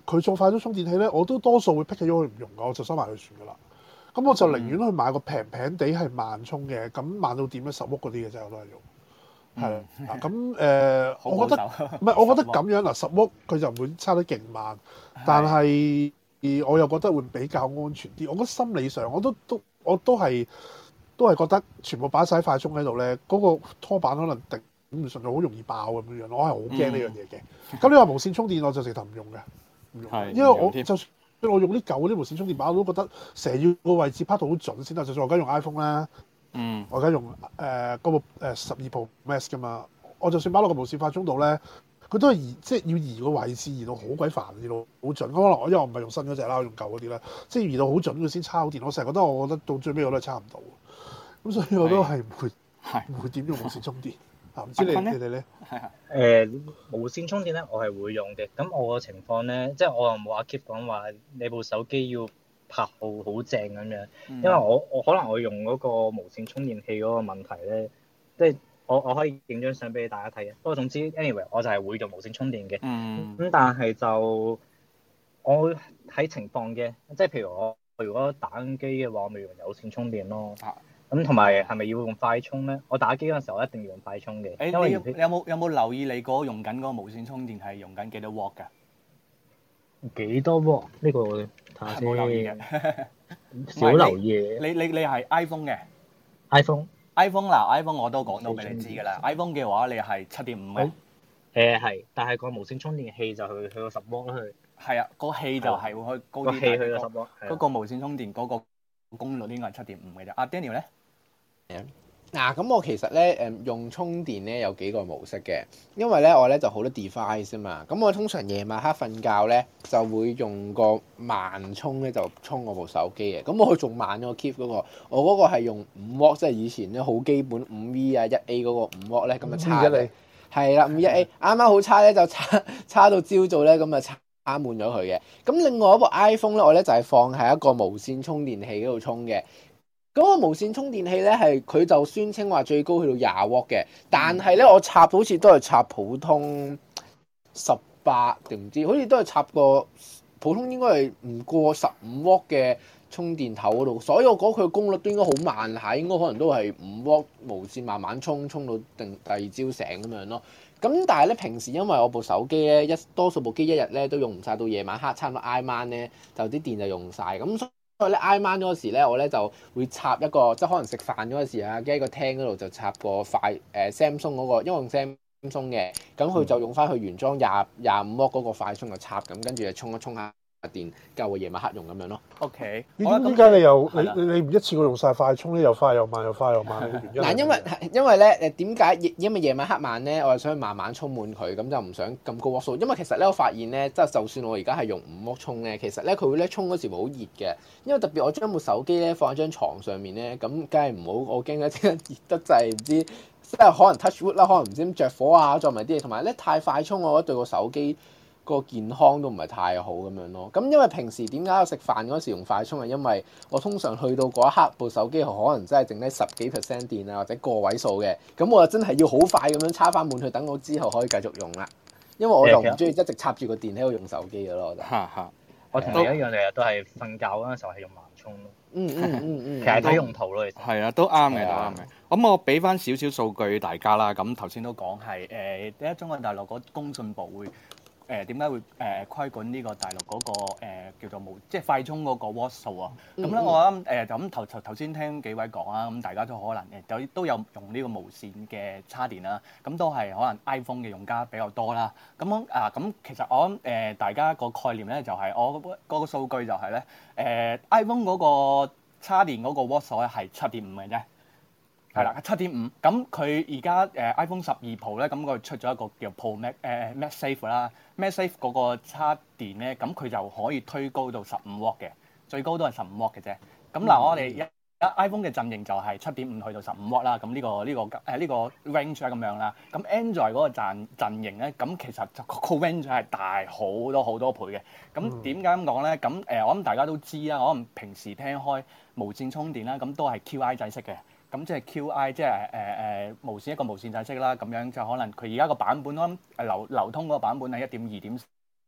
佢做快速充電器咧，我都多數會 pick 起咗佢唔用㗎，我就收埋佢算㗎啦。咁我就寧願去買個平平地係慢充嘅，咁慢到點咧十屋嗰啲嘅啫，我都係用。係啊，咁誒、呃，我覺得唔係，我覺得咁樣嗱，十屋佢就唔會差得勁慢，但係我又覺得會比較安全啲。我覺得心理上我都都我都係都係覺得全部擺晒快充喺度咧，嗰、嗰個拖板可能頂唔順，就好容易爆咁樣樣。我係好驚呢樣嘢嘅。咁、嗯、你話無線充電，我就直頭唔用嘅，唔用， 係因為我就算我用啲舊嗰啲無線充電板，我都覺得成日要個位置拍到好準先得。就算我而家用 iPhone 啦。嗯，我而家用誒嗰、呃那個誒十二 Pro Max 噶嘛，我就算擺落個無線快充度咧，佢都係移，即係要移個位置，移到好鬼煩，移到好準。可能我因為我唔係用新嗰隻啦，我用舊嗰啲啦，即係移到好準佢先叉好電。我成日覺得我覺得到最尾我都係叉唔到，咁所以我都係唔會唔會點用無線充電啊？唔知你你哋咧？ 係係誒無線充電咧，我係會用嘅。咁我嘅情況咧，即係我又冇阿 Keep 講話你部手機要拍號好正咁樣，因為我我可能我用嗰個無線充電器嗰個問題咧，即係我我可以影張相俾大家睇嘅。不過總之 anyway 我就係會用無線充電嘅。嗯。咁但係就我睇情況嘅，即係譬如我如果打緊機嘅話，我咪用有線充電咯。咁同埋係咪要用快充咧？我打機嗰陣時候我一定要用快充嘅。 誒，你有冇有冇留意你嗰個用緊嗰個無線充電係用緊幾多瓦㗎？ 幾多喎？呢個睇下先。 冇留意嘅， 少留意。 你你你係 iPhone 嘅 ？iPhone，iPhone 嗱 ，iPhone 我都講到俾你知㗎啦。iPhone 嘅話，你係七點五嘅。 誒係，但係個無線充電器就去去到十瓦啦，佢。 係啊，個氣就係會去高啲。 個氣去到十瓦。 嗰個無線充電嗰個功率應該係七點五嘅啫。阿 Daniel 咧？ 嗱，咁、啊、我其實咧誒用充電咧有幾個模式嘅，因為咧我咧就好多 device 啊嘛，咁我通常夜晚黑瞓覺咧就會用個慢充咧就充我部手機嘅，咁我仲慢咗 keep 嗰個，我嗰個係用五 W， 即係以前咧好基本五 V 啊一 A 嗰個五 W 咧咁啊叉嘅，係啦五一 A 啱啱好叉咧就叉叉到朝早咧咁啊叉滿咗佢嘅，咁另外一部 iPhone 咧我咧就係、是、放喺一個無線充電器嗰度充嘅。嗰個無線充電器咧，係佢就宣稱話最高去到廿瓦嘅，但係咧我插好似都係插普通十八定唔知，好似都係插個普通應該係唔過十五瓦嘅充電頭嗰度，所以我覺得佢嘅功率都應該好慢下，應該可能都係五瓦無線慢慢充，充到定第二朝醒咁樣咯。咁但係咧平時因為我部手機咧一多數部機一日咧都用唔晒，到夜晚黑差唔多挨晚咧就啲電就用晒。咁。所以咧挨晚嗰時咧，我咧就會插一個，即係可能食飯嗰陣時啊，喺個廳嗰度就插個快誒、呃、Samsung 嗰、那個，因為用 Samsung 嘅，咁佢就用翻佢原裝廿廿五瓦嗰個快充就插，咁跟住就充一充下電，夠我夜晚黑用咁樣咯。 OK， 點點解你又你你你唔一次過用晒快充咧？又快又慢，又快又慢嘅原因？ 嗱，因為因為咧誒點解？因為夜晚黑晚咧，我係想慢慢充滿佢，咁就唔想咁高瓦數。因為其實咧，我發現咧，即係就算我而家係用五瓦充咧，其實咧佢會咧充嗰時會好熱嘅。因為特別我將部手機咧放喺張床上面咧，咁梗係唔好，我驚咧即刻熱得滯，唔知即係可能 touch wood 啦，可能唔知點着火啊，再埋啲嘢，同埋咧太快充，我覺得對個手機個健康都唔係太好咁樣咯。咁因為平時點解我食飯嗰時用快充係因為我通常去到嗰一刻部手機可能真係剩低十幾 percent 電啊，或者個位數嘅，咁我就真係要好快咁樣插翻滿去，等我之後可以繼續用啦。因為我就唔中意一直插住個電喺度用手機嘅咯。 嚇嚇， 我同你一樣，日日都係瞓覺嗰陣時候係用慢充咯。 嗯嗯嗯嗯， 其實睇用途咯，其實係啊，都啱嘅，都啱嘅。咁我俾翻少少數據大家啦。咁頭先都講係誒第一中國大陸嗰工信部會。誒點解會誒、呃、規管呢個大陸嗰、那個、呃、叫做無即係快充嗰個瓦數啊？咁咧、嗯、我諗誒就咁頭頭頭先聽幾位講啊，咁大家都可能誒有都有用呢個無線嘅叉電啦，咁都係可能 iPhone 嘅用家比較多啦。咁啊咁其實我諗誒、呃、大家個概念咧就係、是、我嗰個數據就係咧誒 iPhone 嗰個叉電嗰個瓦數咧係七點五嘅啫。係啦，七點五。咁佢而家誒 iPhone 十二 Pro 咧，咁佢出咗一個叫 Pro Max 誒、呃、MagSafe 啦 ，MagSafe 嗰個叉電咧，咁佢就可以推高到十五瓦嘅，最高都係十五瓦嘅啫。咁嗱，我哋一 iPhone 嘅陣營就係七點五去到十五瓦啦。咁呢、呢個呢、呢個誒呢、呃呢個 range 係咁樣啦。咁 Android 嗰個陣陣營咧，咁其實就個 range 係大好多好多倍嘅。咁點解咁講咧？咁誒、呃，我諗大家都知啦。我可能平時聽開無線充電啦，咁都係 Q I 制式嘅。咁即係 Q I， 即係誒誒無線一個無線制式啦，咁樣就可能佢而家個版本咯，誒流流通嗰個版本係一點二點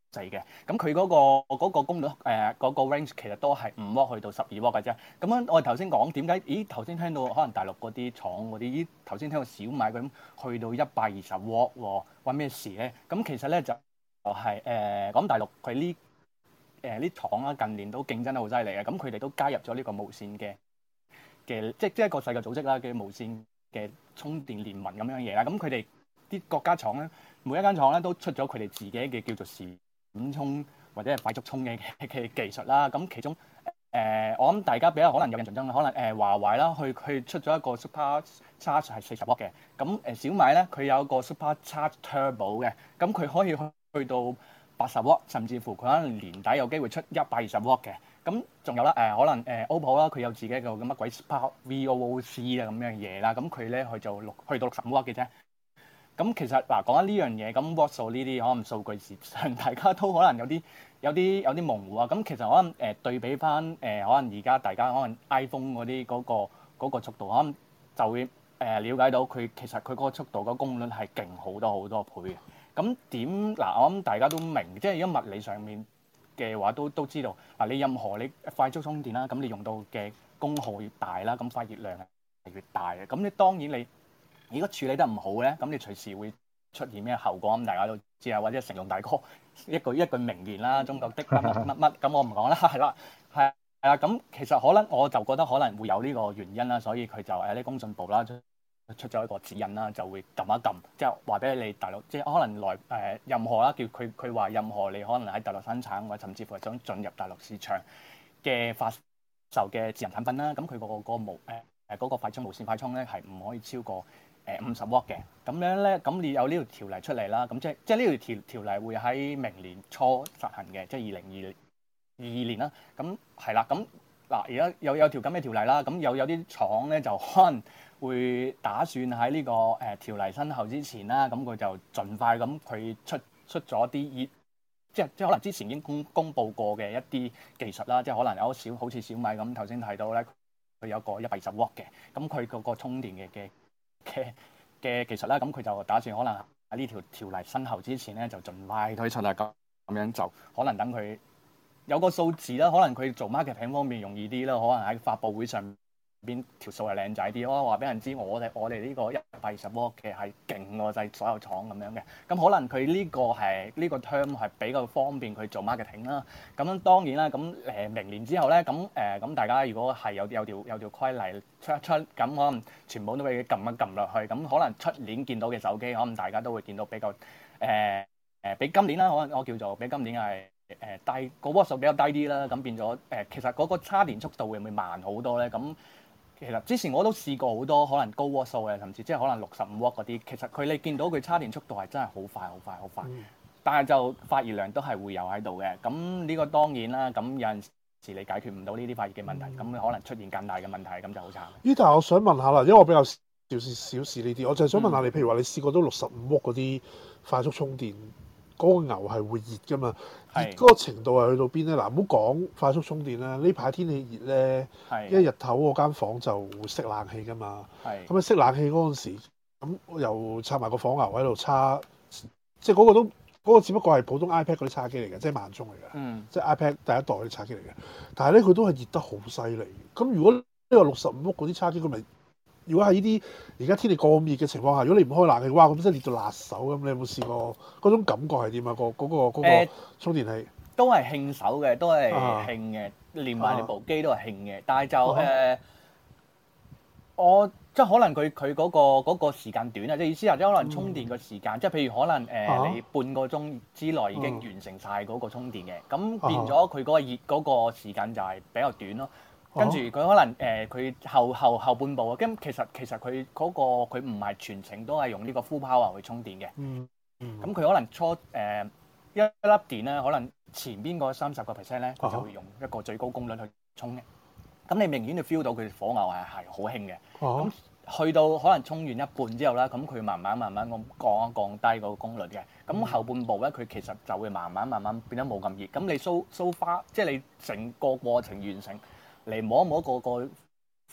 四嘅，咁佢嗰個嗰、個功率誒嗰、呃嗰個 range 其實都係五 W 去到十二 W 嘅啫。咁樣我哋頭先講點解？咦頭先聽到可能大陸嗰啲廠嗰啲，咦頭先聽到小米咁去到一百二十 W 喎，話咩事咧？咁其實咧就就係誒講大陸佢呢誒啲廠啦，近年都競爭得好犀利嘅，咁佢哋都加入咗呢個無線嘅嘅，即即係一個世界組織啦嘅無線嘅充電聯盟咁樣嘢啦。咁佢哋啲國家廠咧，每一間廠咧都出咗佢哋自己嘅叫做時點充或者係快速充嘅嘅技術啦。咁其中誒、呃，我諗大家比較可能有印象中，可能誒、呃、華為啦，佢佢出咗一個 Super Charge 係四十 W 嘅。咁誒小米咧，佢有一個 Super Charge Turbo 嘅，咁佢可以去去到八十 W，甚至乎佢可能年底有機會出一百二十 W 嘅。咁仲有啦，誒、呃、可能誒、呃、O P P O 啦，佢有自己一個乜鬼 Spark V O O C 啦咁樣嘢啦。咁佢咧去就六去到六十五 W 嘅啫。咁其實嗱講緊呢樣嘢，咁 Watt 數呢啲可能數據上大家都可能有啲有啲有啲模糊啊。咁其實可能誒、呃、對比翻誒、呃、可能而家大家可能 iPhone 嗰啲嗰個嗰個速度，可能就會誒、呃、了解到佢其實佢嗰個速度嗰個功率係勁好多好多倍嘅。咁點嗱？我諗大家都明，即係如果物理上面嘅話都都知道嗱，你任何你快速充電啦，咁你用到嘅功耗越大啦，咁發熱量係越大嘅。咁你當然你如果處理得唔好咧，咁你隨時會出現咩後果咁，大家都知啊。或者成龍大哥一句一句名言啦，中國的乜乜乜乜，咁我唔講啦，係啦，係係啊。咁其實可能我就覺得可能會有呢個原因啦，所以佢就誒啲工信部啦出出咗一個指引啦，就會撳一撳，即係話俾你大陸，即係可能來誒、呃、任何啦，叫佢佢話任何你可能喺大陸生產或者甚至乎係想進入大陸市場嘅發售嘅智能產品啦，咁佢、嗰個、嗰個無誒誒嗰個快充無線快充咧係唔可以超過誒五十 W 嘅。咁樣咧，咁你有呢條條例出嚟啦，咁即係即係呢條條條例會喺明年初實行嘅，即係二零二二二年啦。咁係啦，咁嗱而家有有條咁嘅條例啦，咁有有啲廠咧就可能會打算喺呢、呢個誒、呃、條例生效之前啦，咁佢就盡快咁佢出出咗啲熱。即係即係可能之前已經公公佈過嘅一啲技術啦，即係可能有小好似小米咁頭先提到咧，佢有個一百二十 W 嘅，咁佢嗰個充電嘅嘅嘅嘅技術啦，咁佢就打算可能喺呢條條例生效之前咧，就盡快推出啦。咁咁樣就可能等佢有個數字啦，可能佢做 marketing 方面容易啲啦，可能喺發佈會上邊條數係靚仔啲，我話俾人知我哋我哋呢個一百二十 W 嘅係勁過晒所有廠咁樣嘅，咁可能佢呢個係呢、呢個 term 係比較方便佢做 marketing 啦。咁樣當然啦，咁誒、呃、明年之後咧，咁誒咁大家如果係有有條有條規例出一出，咁可能全部都俾佢撳一撳落去，咁可能出年見到嘅手機，可能大家都會見到比較誒誒、呃呃、比今年啦，可能我叫做比今年係誒、呃、低個 Watt 數比較低啲啦，咁變咗誒、呃、其實嗰個叉電速度會唔會慢好多咧？咁其實之前我都試過好多可能高 Watt 數嘅，甚至即係可能六十五 W 嗰啲。其實佢你見到佢叉電速度係真係好快、好快、好快，嗯、但係就發熱量都係會有喺度嘅。咁呢個當然啦。咁有陣時你解決唔到呢啲發熱嘅問題，咁、嗯、可能出現更大嘅問題，咁就好慘。 咦？但係我想問下啦，因為我比較少試小試呢啲，我就係想問下你，譬如話你試過都六十五 W 嗰啲快速充電。嗰個牛係會熱㗎嘛？熱嗰個程度係去到邊咧？嗱，唔好講快速充電啦。呢排天氣熱咧，因為日頭嗰間房就會熄冷氣㗎嘛。咁啊熄冷氣嗰陣時，咁又插埋個火牛喺度叉，即係嗰個都嗰、嗰個只不過係普通 iPad 嗰啲叉機嚟嘅，即係慢充嚟嘅，嗯、即係 iPad 第一代嗰啲叉機嚟嘅。但係咧佢都係熱得好犀利。咁如果呢個六十五 W 嗰啲叉機，佢咪？如果喺呢啲而家天氣咁熱嘅情況下，如果你唔開冷氣，哇咁真係熱到辣手咁。你有冇試過嗰種感覺係點啊？嗰個嗰個嗰個充電器、呃、都係興手嘅，都係興嘅，啊、連埋你部機都係興嘅。但係就誒、啊呃，我即係可能佢佢嗰個嗰、嗰個時間短啊，即係意思係即係可能充電個時間，即係、嗯、譬如可能誒、呃啊、你半個鐘之內已經完成晒嗰個充電嘅，咁、啊、變咗佢嗰個熱嗰個時間就係比較短咯。跟住佢可能誒佢、呃、後後後半部啊，咁其實其實佢嗰、嗰個佢唔係全程都係用呢個 full power 去充電嘅。嗯。咁佢可能初誒、呃、一粒電咧，可能前邊嗰三十個 percent 咧，佢就會用一個最高功率去充嘅。咁你明顯就 feel 到佢火牛係係好興嘅。咁、啊、去到可能充完一半之後啦，咁佢慢慢慢慢咁降一降低個功率嘅。咁後半部咧，佢其實就會慢慢慢慢變得冇咁熱。咁你 so so far 即係你整個過程完成。嚟摸一摸個個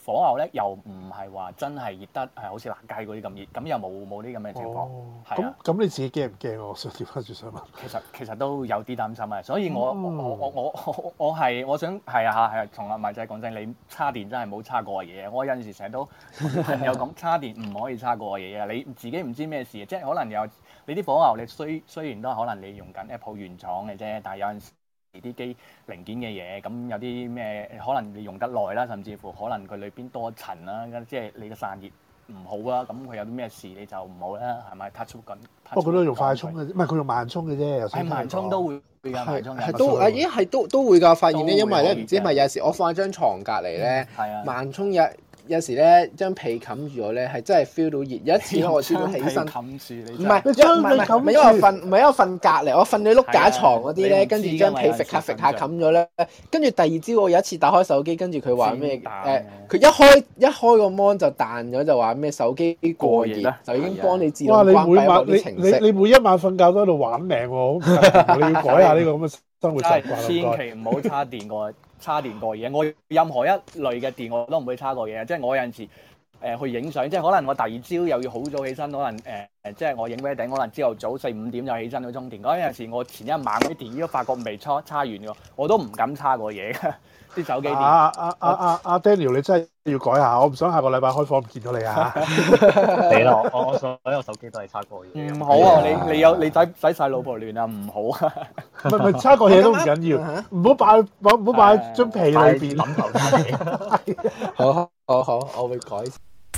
火牛咧又唔係話真係熱得係好似辣雞嗰啲咁熱，咁又冇冇啲咁嘅情況。係咁啊， 咁你自己驚唔驚啊？我想調翻轉想問。 其實其實都有啲擔心啊，所以我、 嗯我我我我我係我想係啊係啊，同阿麥仔講真，你叉電真係冇叉過嘢。我有陣時成日都同朋友講叉電唔可以叉過嘢啊！你自己唔知咩事，即係可能有你啲火牛，你雖雖然都係可能你用緊 Apple 原廠嘅啫，但係有陣時啲機零件嘅嘢，咁有啲咩可能你用得耐啦，甚至乎可能佢裏邊多塵啦，即係你嘅散熱唔好啦，咁佢有啲咩事你就唔好啦，係咪 touch 緊？ 不過佢都用快充嘅，唔係佢用慢充嘅啫。有時係慢充都會㗎，慢充係都啊，咦係都都會㗎，發現咧， 都因為咧會唔知係咪有時我放喺張床隔離咧， 係啊， 慢充有有時咧張被冚住我咧，係真係 feel 到熱。有一次咧我朝早起身， 冚住你， 唔係你將唔係唔係被冚唔係因為我瞓唔係因為我瞓隔離，我瞓你碌架床嗰啲咧， 係啊跟住張被揈下揈下冚咗咧，跟住第二朝我有一次打開手機，跟住佢話咩誒？佢一開一開個 mon 就彈咗，就話咩手機過熱，就已經幫你自動哇！你關閉每晚你嗰啲程式。 你你每一晚瞓覺都喺度玩命喎，好唔得你要改下呢個咁嘅生活習慣。 千祈唔好叉電過叉電過嘢。我任何一類嘅電我都唔會叉過嘢，即係我有陣時。誒、呃、去影相，即係可能我第二朝又要好早起身，可能誒誒、呃，即係我影 wedding，可能朝頭早四五點就起身去充電。嗰陣時我前一晚嗰啲電都發覺未叉叉完㗎，我都唔敢叉過嘢嘅啲手機電。 啊啊啊啊啊 Daniel，你真係要改下，我唔想下個禮拜開房唔見到你啊！ 你咯，我我所有手機都係叉過嘢。 唔好啊！你你有你使使晒老婆亂啊！唔好啊！ 唔係唔係，叉個嘢都唔緊要，唔好擺唔好擺喺張被裏邊。 枕頭叉嘢。 好好好，我會改。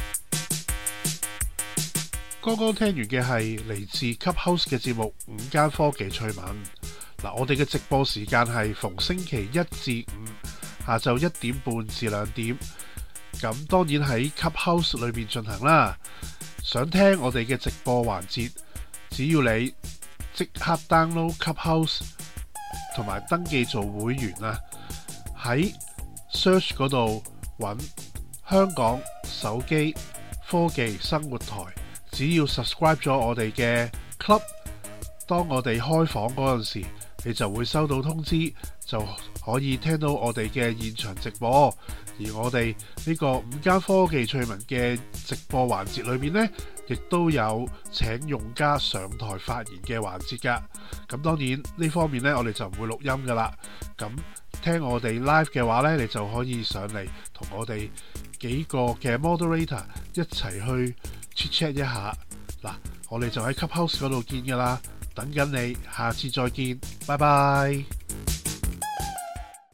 剛剛聽完嘅係嚟自 Clubhouse 嘅節目《午間科技趣聞》。嗱，我哋嘅直播時間係逢星期一至五下晝一點半至兩點。咁當然喺 Clubhouse 裏面進行啦。想聽我哋嘅直播環節，只要你即刻 download Clubhouse 同埋登記做會員啊，喺 search 嗰度揾香港手機科技生活台。只要 subscribe 咗我哋嘅 club， 當我哋開房嗰陣時，你就會收到通知，就可以聽到我哋嘅現場直播。而我哋呢個午間科技趣聞嘅直播環節裏面呢，亦都有請用家上台發言嘅環節㗎。咁當然呢方面呢，我哋就唔會錄音㗎啦。咁聽我哋 live 嘅話呢，你就可以上嚟同我哋幾個嘅 moderator 一齊去check 一下。嗱，我哋就喺 Clubhouse 嗰度見㗎啦，等緊你，下次再見，拜拜。